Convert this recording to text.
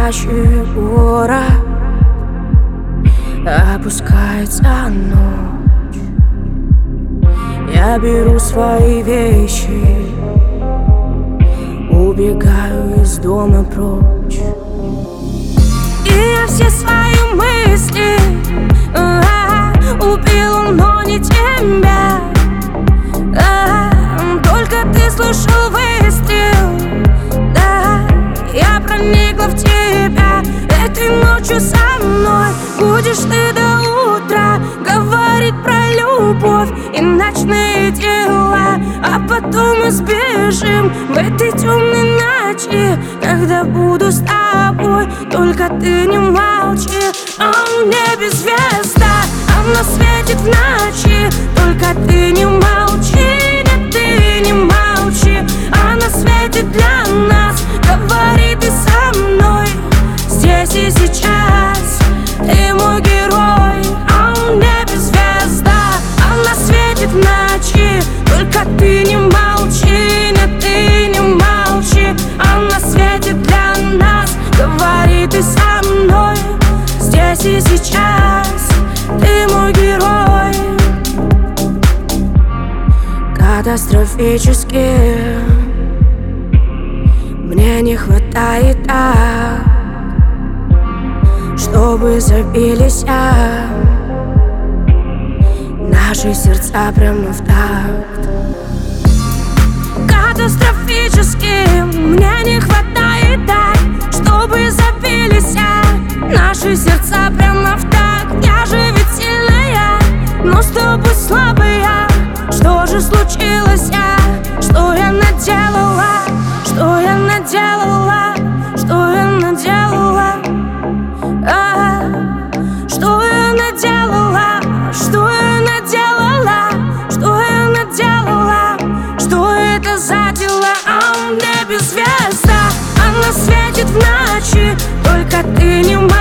спящий город, опускается ночь. Я беру свои вещи, убегаю из дома прочь. И я все свои мысли убил, но не тебя. Только ты слышал выстрел, да, я проникла в тебя. Этой ночью со мной будешь ты до утра говорить про любовь и ночные дела. А потом мы сбежим в этой темной ночи, когда буду с тобой. Только ты не молчи, а в небе звезда, она светит в ночи. Только ты не молчи, нет, ты не молчи. Она светит для нас, говори ты со мной здесь и сейчас. Ты мой герой, а в небе звезда, она светит в ночи. Только ты не молчи, нет, ты не молчи. Она светит для нас, говори ты со мной здесь и сейчас. Ты мой герой. Катастрофически мне не хватает так, чтобы забились наши сердца прямо в такт. Катастрофически мне не хватает так, чтобы забились наши сердца прямо в такт. Я же ведь сильная, но с тобой слабая. Что же случилось, что я наделала? Что я наделала? Что я наделала? Что я наделала? Что я наделала? Что я наделала? Что это за дела? А в небе звезда, она светит в ночи. Только ты не моя.